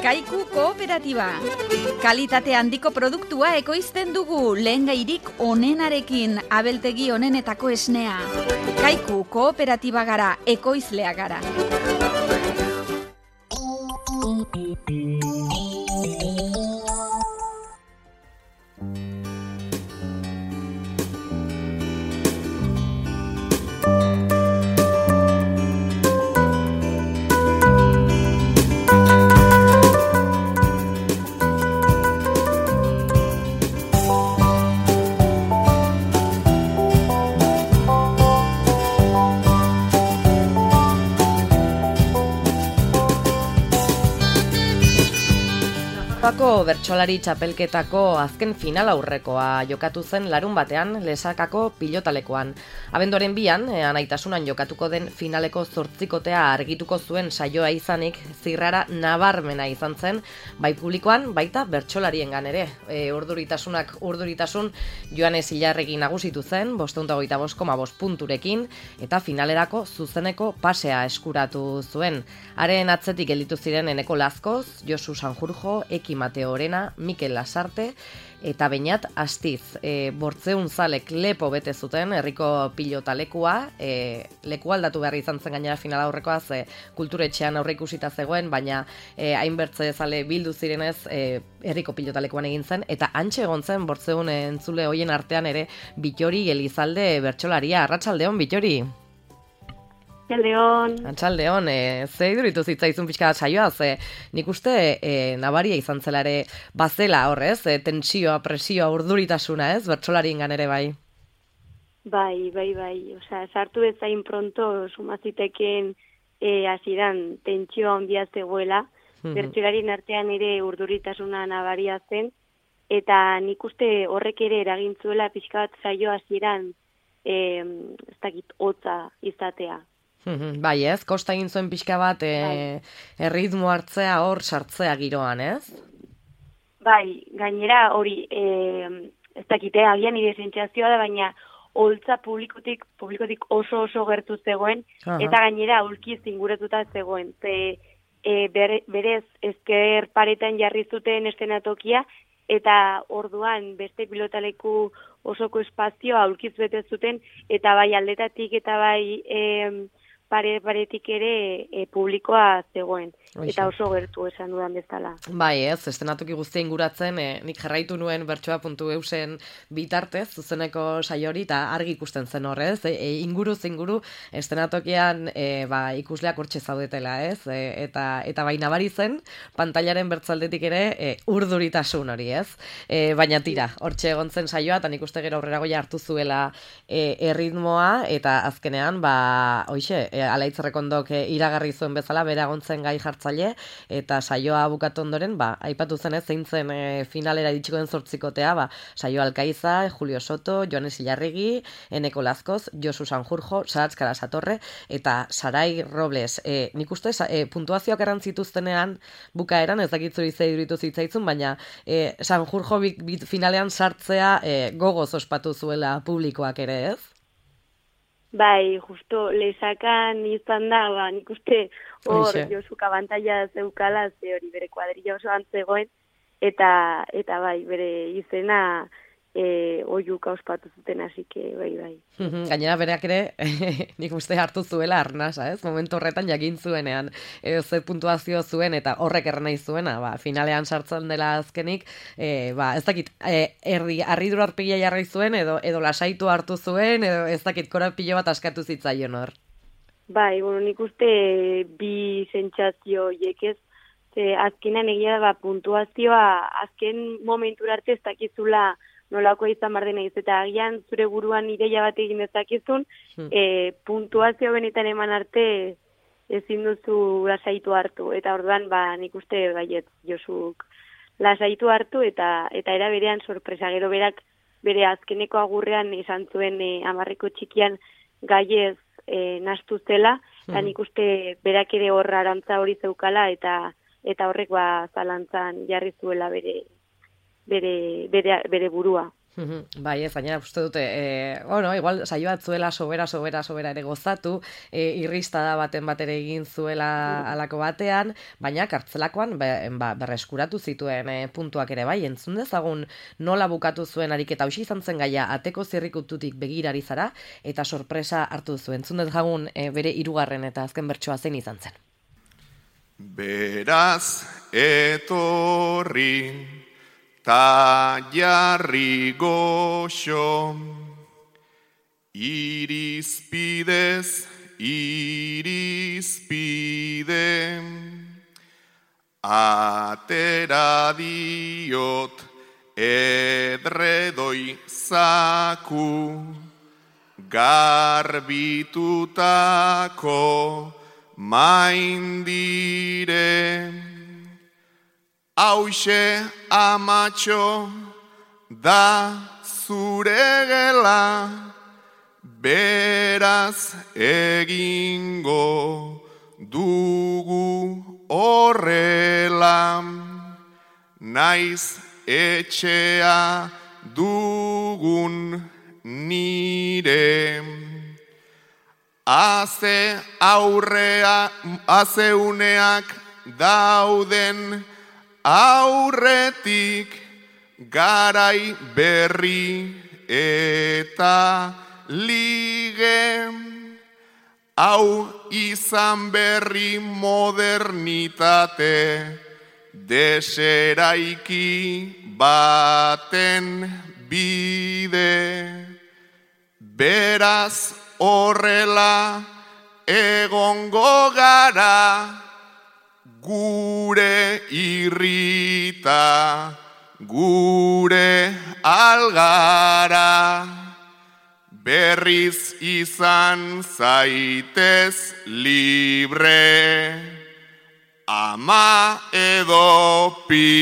Kaiku kooperatiba. Kalitate handiko produktua ekoizten dugu lehengairik onenarekin, abeltegi onenetako esnea. Kaiku kooperatiba gara, ekoizlea gara. Lesakako bertsolari txapelketako azken final aurrekoa jokatu zen larun batean Lesakako pilotalekuan. Abenduaren 2an, Anaitasunan jokatuko den finaleko 8kotea argituko zuen saioa izanik, zirrara nabarmena izan zen, bai publikoan, baita bertsolariengan ere. Urduritasun Joanes Ilarregi nagusitu zen, 525,5 punturekin, eta finalerako zuzeneko pasea eskuratu zuen. Haren atzetik gelditu ziren Eneko Lazkoz, Josu Sanjurjo, Eki Mateo Orena, Mikel Lasarte eta Beñat Astiz. Bortzeun zalek lepo bete zuten herriko pilotalekua, leku aldatu behar izan zen gainera final aurrekoaz, kulturetxean aurre ikusita zegoen, baina hainbertze zale bildu zirenez herriko pilotalekuan egin zen, eta antxe egon zen Bortzeun entzule hoien artean ere Bittori Elizalde bertsolaria. Arratsaldeon, Bittori! Atxaldeon, ze iduritu zitzaizun pixka saioa, nik uste nabaria izan zela ere bazela horrez, tentsioa, presioa, urduritasuna, bertsolariengan ere bai. Bai, osea, sartu bezain pronto sumaziteken hasieran tentsioa handia zegoela, bertsolarien artean ere urduritasuna nabaria zen, eta nik uste horrek ere eragintzuela pixka bat saio hasieran ez dakit hotza izatea. Bai, kosta egin zuen pixka bat erritmo hartzea hor sartzea giroan, ez? Bai, gainera hori, ez dakite, agian nire sentsazioa da, baina holtza publikotik oso gertu zegoen, eta gainera aulkiz inguretuta zegoen. Berez, ezker paretan jarri zuten eszenatokia, eta orduan beste pilotaleku osoko espazioa aulkiz bete zuten, eta bai aldetatik eta bai paretik ere publikoa zegoen. Eta oso gertu esan dudan bezala. Bai, eszenatoki guztia inguratzen, nik jarraitu nuen bertsoa.eusen bitartez, zuzeneko saiori, eta argi ikusten zen horrez, inguru eszenatokian ikusleak hortxe zaudetela, eta bai nabari zen, pantailaren bertzaldetik ere urduritasun hori, baina tira, hortxe egon zen saioa, eta nik uste gero aurreragoia hartu zuela erritmoa, eta azkenean, hoxe, Alaitzerrekondok iragarri zuen bezala, bera gontzen gai jartzaile, eta saioa bukatu ondoren, aipatu zen zein zen finalera iritsiko den 8kotea, Saio Alkaiza, Julio Soto, Joanes Ilarregi, Eneko Lazkoz, Josu Sanjurjo, Saratz Karasatorre, eta Sarai Robles. Nik uste, puntuazioak errantzituztenean bukaeran, ez dakitzuri iduritu zitzaitzun, baina Sanjurjo finalean sartzea gogoz ospatu zuela publikoak ere, ez? Bai, justo Lesakan izan da, nik uste hor Josuka abantaila zeukala, ze hori bere kuadrilla oso antzegoen, eta bai, bere izena oiuka ospatu zuten, así que bai. Gainera bereak ere, nik uste hartu zuela arnasa, momentu horretan jakin zuenean, ze puntuazio zuen, eta horrek errenai zuena, finalean sartzen dela azkenik, ez dakit, harridur arpegia jarri zuen, edo lasaitu hartu zuen, edo ez dakit korapilo bat askatu zitzaion hor. Bai, nik uste bi sentsazio hiekez, azkenan egia da puntuazioa azken momentura arte ez dakizula nolako izan bar dena eta agian zure buruan ideia bat egin dezakizun, puntuazio benetan eman arte ezin duzu lasaitu hartu, eta orduan nik uste baiet Josuk lasaitu hartu, eta era berean sorpresa, gero berak bere azkeneko agurrean izan zuen 10ko txikian gaiez nahastu zela, eta nik uste berak ere horra arantza hori zeukala, eta horrek zalantzan jarri zuela bere burua. Bai, ez, gainera, uste dute, igual saioa zuela sobera ere gozatu, irristada baten ere egin zuela alako batean, baina kartzelakoan berreskuratu zituen puntuak ere bai, entzun dezagun nola bukatu zuen ariketa, hausi izan zen gaia, ateko zirrikututik begirari zara, eta sorpresa hartu zuen, entzun dezagun bere hirugarren eta azken bertsoa zein izan zen. Beraz etorri ta jarri goxo, irizpidez irizpide, atera diot edredoi zaku, garbitutako maindire. Hauxe amatxo da zure gela, beraz egingo dugu horrela, naiz etxea dugun nire. Haze uneak dauden aurretik, garai berri eta lige, hau izan berri modernitate, deseraiki baten bide. Beraz horrela egongo gara, gure irrita, gure algara, berriz izan zaitez libre, ama edo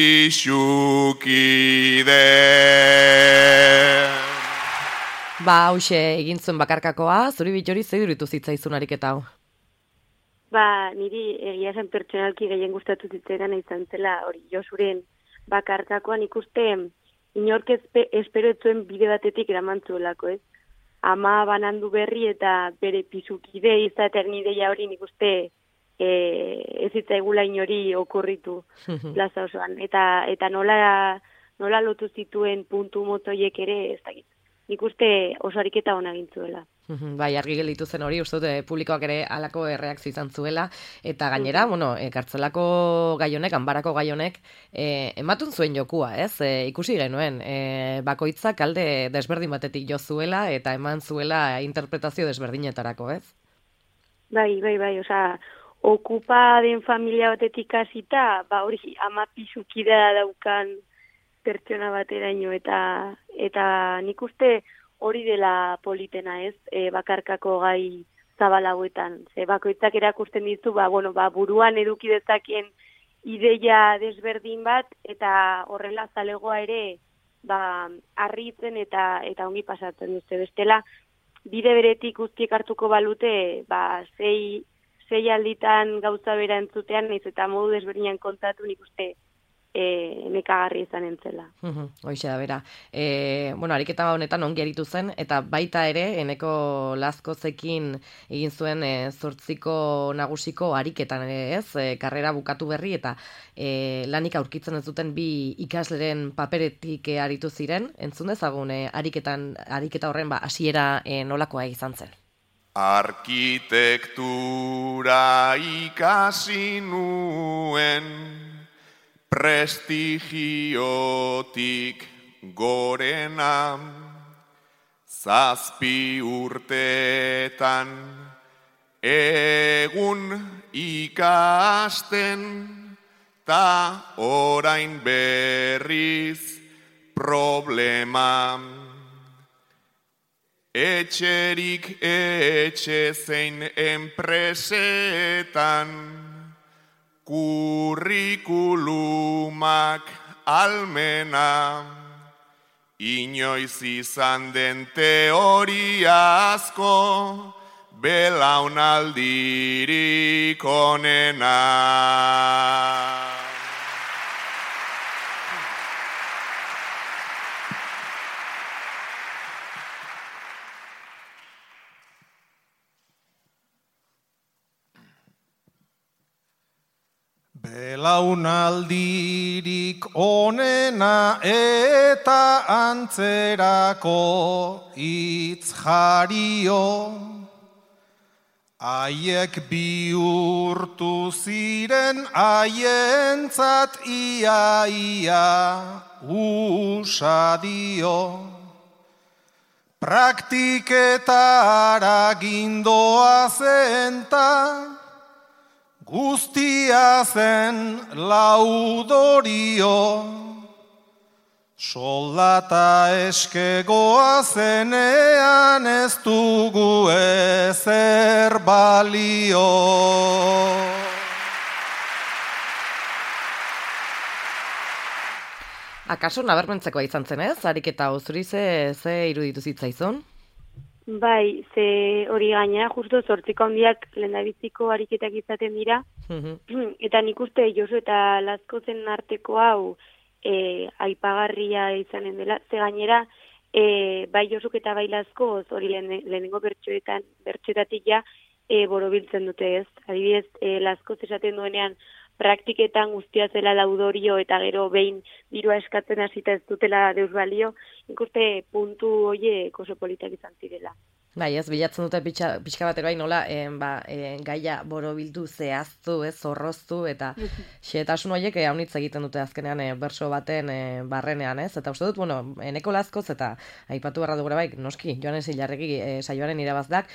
pixukide. Hauxe egin zuen bakarkakoa, zuri Bittori zer iruditu zitzaizun ariketa hau? Niri egia zen pertsonalki gehien gustatu zitzaidan izan zela hori Josuren bakarkakoan ikuste inork espero etzuen bide batetik eramantzuelako, ez? Ama banandu berri eta bere pisukide izateak nideia hori nik uste ez zitzaigula inori okurritu plaza osoan. Eta nola lotu zituen puntu motoiek ere ez dakit. Nik uste oso ariketa ona egin zuela. Bai, argi gelditu zen hori, uste dute publikoak ere halako erreakzio izan zuela, eta gainera, kartzelako gaionek, ganbarako gaionek, ematun zuen jokua, ez? Ikusi genuen, bakoitzak alde desberdin batetik jo zuela, eta eman zuela interpretazio desberdinetarako, ez? Bai, okupa den familia batetik hasita, hori ama pisukidea daukan pertsona bateraino, eta nik uste hori dela politena, ez, bakarkako gai zabal hauetan. Bakoitzak erakusten dizu, buruan eduki dezakien ideia desberdin bat, eta horrela zalegoa ere, harritzen eta ongi pasatzen duzte. Bestela, bide beretik guztiek hartuko balute, sei alditan gauza bera entzutean, naiz eta modu desberdinan kontatu nik uste nekagarri izan entzela. Hoixe da, bera. Ariketa honetan ongi aritu zen, eta baita ere, Eneko Lazkozekin egin zuen 8 nagusiko ariketan ere, ez? Karrera bukatu berri, eta lanik aurkitzen ez duten bi ikasleren paperetik aritu ziren, entzun dezagun ariketa horren hasiera nolakoa izan zen. Arkitektura ikasi nuen, prestigiotik gorena, 7 urteetan egun ikasten, ta orain berriz problema. Etxerik etxe zein enpresetan, kurrikulumak almena, inoiz izan den teoriazko belaunaldirik onena. Belaunaldirik onena eta antzerako hitz jario, haiek bihurtu ziren haientzat ia usadio. Praktiketara gindoa zenta, guztia zen laudorio, soldata eskegoa zenean ez dugu ezer balio. Akaso nabarmentzekoa izan zen ez? Ariketa hau zuri ze iruditu zitzaizun? Bai, ze hori gainera, justo 8 handiak lehendabiziko ariketak izaten dira, eta nik uste Josu eta Lazkozen arteko hau aipagarria izanen dela, ze gainera, bai Josuk eta bai Lazkoz, hori lehenengo bertsoetatik ja, borobiltzen dute ez. Adibidez, Lazkoz esaten duenean, praktiketan guztia zela laudorio eta gero behin dirua eskatzen hasita ez dutela deus balio, ikuste puntu hoiek oso politak izan zirela. Bai, ez, bilatzen dute pixka bat bai nola, gaia borobildu, zehaztu, zorroztu, eta xehetasun horiek haunitz egiten dute azkenean berso baten barrenean, ez? Eta uste dut, eneko Lazkoz, eta aipatu barra dugura bai, noski, Joanes Ilarregi saioaren irabazdak,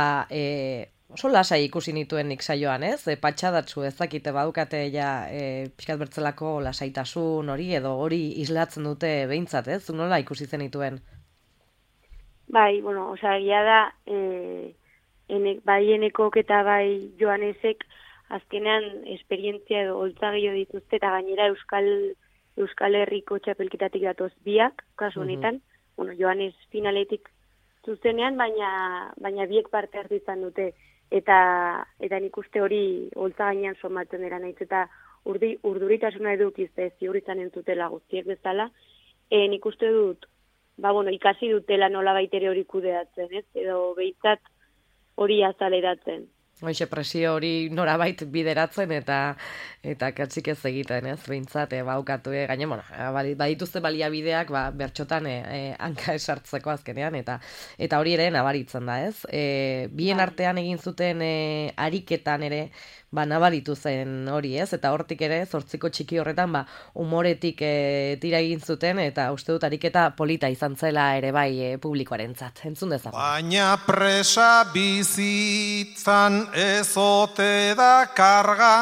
oso lasai ikusi nituen nik saioan, ez? Patxadatsu ezakite badukate ja pixkat bertzelako lasaitasun hori edo hori islatzen dute behintzat, ez? Nola ikusi zenituen? Bai, egia da, bai enekok eta bai Joanesek azkenean esperientzia edo holtzagio dituzte eta gainera Euskal Herriko txapelketatik datoz biak, kasu honetan, Joanes finaletik zuzenean, baina biek parte hartu izan dute. Eta nik uste hori holtza gainean somatzen dira naiz eta urduritasuna edukizte ziurritzen entzutela guztiek bezala, nik uste dut, ikasi dutela nola baitere hori kudeatzen, ez? Edo behitzat hori azaleratzen. Hoxe, presio hori norabait bideratzen eta katzik ez egiten, ez? Behintzat, baukatu, gaine, badituzte baliabideak, bertxotan hanka esartzeko azkenean, eta hori ere nabaritzen da, ez? Bien artean egin zuten ariketan ere, nabaritu zen hori, ez? Eta hortik ere, 8 txiki horretan, humoretik tira egin zuten, eta uste dut ariketa polita izan zela ere bai publikoarentzat. Entzun dezagun. Baina presa bizitzan ezote da karga,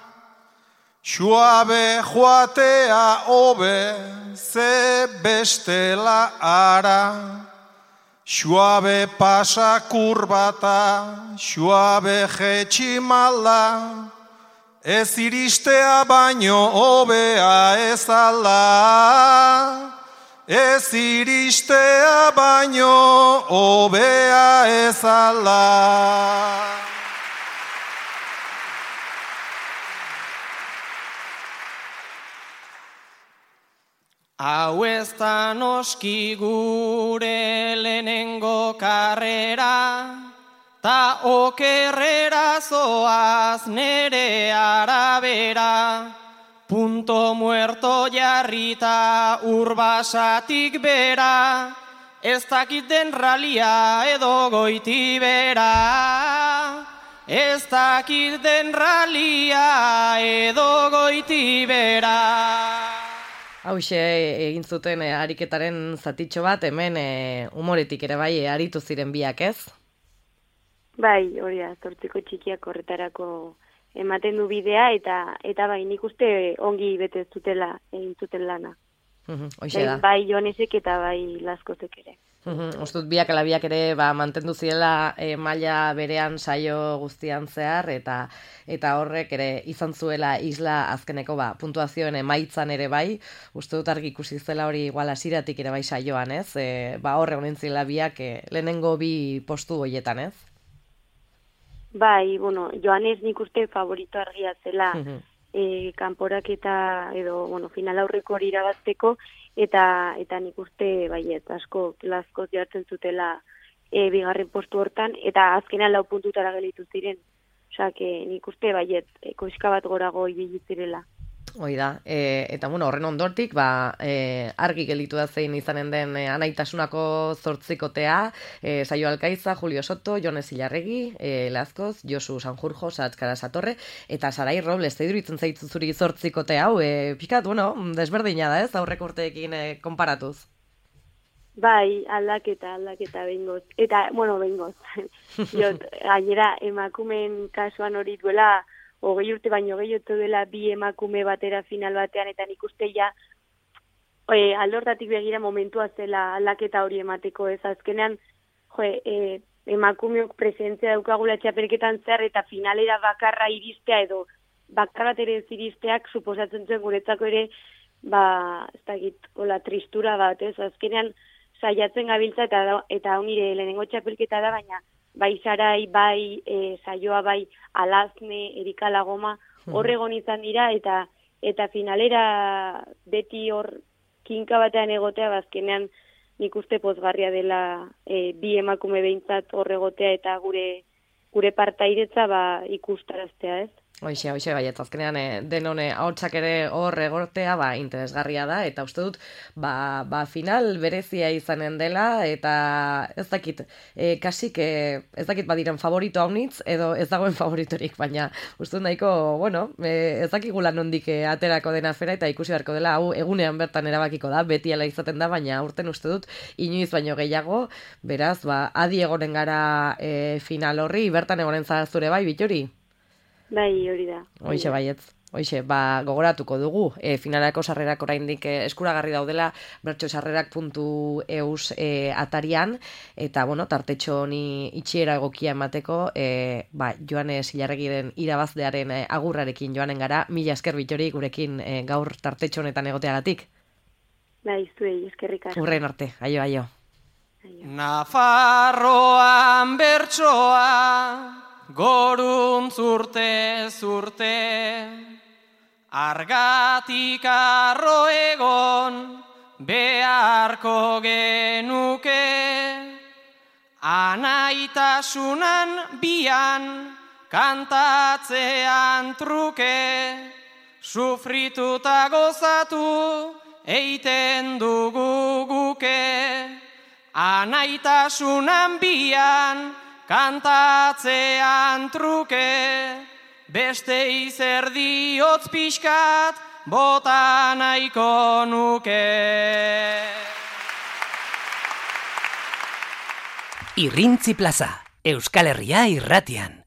suabe joatea hobe, ze bestela ara. Suabe pasa kurbata, suabe jetximalda, ez iristea baino hobea ez ala. Ez iristea baino hobea ez ala. Hau ez da noski gure lehenengo karrera, ta okerrera zoaz nere arabera, punto muerto jarrita urbasatik bera, ez dakit den ralia edo goitibera. Ez dakit den ralia edo goitibera. Hauxe egin zuten ariketaren zatitxo bat, hemen humoretik ere bai aritu ziren biak, ez? Bai, hori da, 8 txikiak horretarako ematen du bidea, eta bai, nik uste ongi bete zutela egin zuten lana. Hoxe da. Bai Joanesek eta bai Lazkozek ere. Ustut biak ala biak ere mantendu zirela maila berean saio guztian zehar eta horrek ere izan zuela isla azkeneko puntuazioen emaitzan ere bai, uste dut argi ikusi zela hori igual hasiratik ere bai saioan, ez? Horre honen zirela biak lehenengo bi postu hoietan, ez? Bai, Joanes nik uste favorito argia zela kanporak eta edo final aurreko hori irabazteko, eta nik uste baiet asko Lazkoz jartzen zutela bigarren postu hortan, eta azkenean 4 puntutara gelditu ziren. Osak, nik uste baiet, koizka bat gorago ibili zirela. Hoi da, eta bueno, horren ondortik, argi gelditu da zein izanen den Anaitasunako zortzikotea, Saio Alkaiza, Julio Soto, Jon Zilarregi, Lazkoz, Josu Sanjurjo, Satzkara Satorre, eta Sarai Robles, zeiduritzen zaitzu zuri zortzikote hau, pikat, bueno, desberdina da ez, aurreko urteekin konparatuz. Bai, aldaketa behingoz. Eta, bueno, behingoz. Gainera, emakumeen kasuan hori duela, 20 urte baino gehiago dela bi emakume batera final batean, eta nik uste ja aldortatik begira momentua zela aldaketa hori emateko, ez azkenean emakumeok presentzia daukagula txapelketan zer, eta finalera bakarra iristea edo bakar bat ere ez iristeak suposatzen zuen guretzako ere ez dakit, hola tristura bat, ez azkenean saiatzen gabiltza eta nire lehenengo txapelketa da, baina bai Sarai, bai Saioa, bai Alazne, Erika Lagoma, hor egon izan dira, eta finalera beti hor kinka batean egotea, bazkenean nik uste pozgarria dela bi emakume behintzat hor egotea eta gure partairetza ikustaraztea, ez? Hoxe, baiet, azkenean denone ahotsak ere hor egotea interesgarria da, eta uste dut final berezia izanen dela, eta ez dakit, kasik ez dakit badiren favorito haunitz, edo ez dagoen favoritorik, baina uste dut nahiko, bueno, ez dakigula nondik aterako dena afera, eta ikusi beharko dela, hau egunean bertan erabakiko da, beti ala izaten da, baina urten uste dut inoiz baino gehiago, beraz, adi egonen gara final horri, bertan egonen zure bai, Bittori? Bai, hori da. Hoxe baietz. Hoxe, gogoratuko dugu. Finalako sarrerak oraindik eskuragarri daudela bertxosarrerak.eus atarian, eta, bueno, tartetxo honi itxiera egokia emateko, Joane Zilarregiren irabazlearen agurrarekin joanen gara, mila esker Bittori gurekin gaur tartetxo honetan egoteagatik. Bai, zuei, eskerrik asko. Urren arte, aio. Nafarroan bertsoa goruntz zurte, argatik arro egon beharko genuke, anaitasunan bian kantatzean truke, sufrituta gozatu eiten dugu guke, anaitasunan bian kantatzean truke, beste izerdi hotz pixkat bota nahiko nuke. Irrintzi plaza, Euskal Herria irratian.